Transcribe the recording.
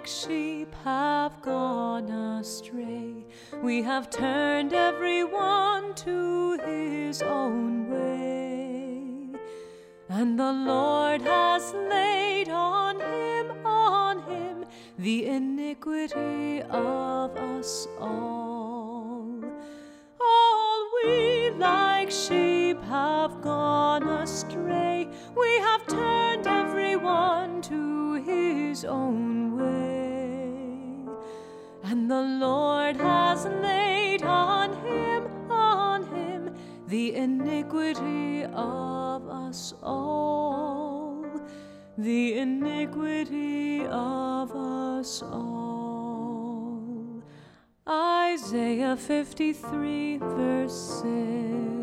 like sheep have gone astray. We have turned every one to his own way. And the Lord has laid on him, the iniquity of us all. All we like sheep have gone astray. We have turned every one to his own way. And the Lord has laid on him, the iniquity of us all, the iniquity of us all. Isaiah 53, verse 6.